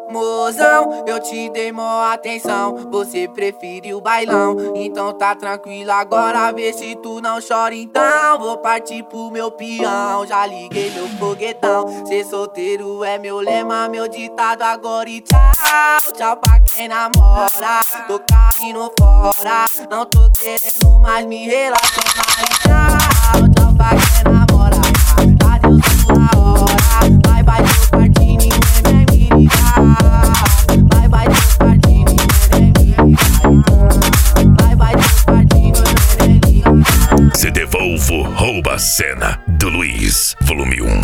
Mozão, eu te dei mó atenção, você preferiu bailão. Então tá tranquilo agora, vê se tu não chora então. Vou partir pro meu peão, já liguei meu foguetão. Ser solteiro é meu lema, meu ditado agora e tchau. Tchau pra quem namora, tô caindo fora. Não tô querendo mais me relacionar e tchau. Tchau pra quem namora, tá deu sua hora. Vai, vai, tô partindo e ninguém vem me ligar. Vai, vai, tô partindo e ninguém vem me ligar. Vai, vai, tô partindo e ninguém vem me ligar. Se Devolvo Rouba a Cena, do Luiz, volume 1.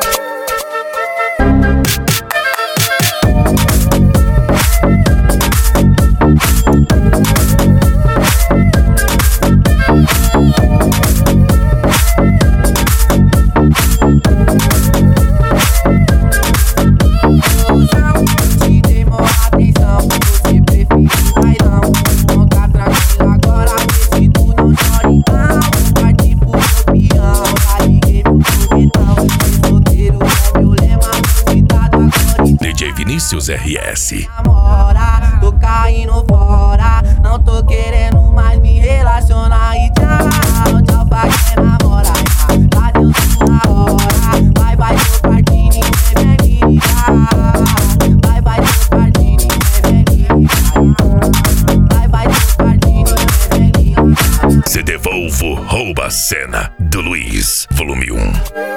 Te dei mó atenção, você preferiu bailão. Não tá tranquilo agora, vê se tu não chora então. Vou partir pro meu peão, já liguei meu foguetão. Ser solteiro é meu lema, meu ditado agora e DJ Vinícius RS. namora, tô caindo fora. Não tô querendo mais me relacionar e tchau. Tchau pra quem namora, já deu sua hora. Vai, vai, tô partindo e ninguém vem me ligar. Vai, vai, tô partindo e ninguém vem me ligar. Vai, vai, tô partindo e ninguém vem me ligar. Se Devolvo Rouba a Cena, do Luiz, volume 1.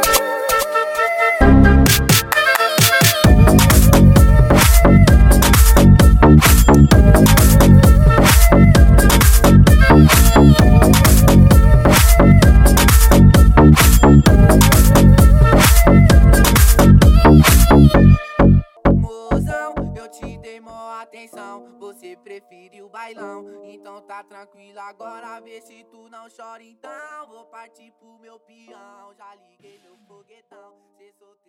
Mozão, eu te dei mó atenção, você preferiu bailão. Então tá tranquilo agora, vê se tu não chora então. Vou partir pro meu peão, já liguei meu foguetão. Cê solteiro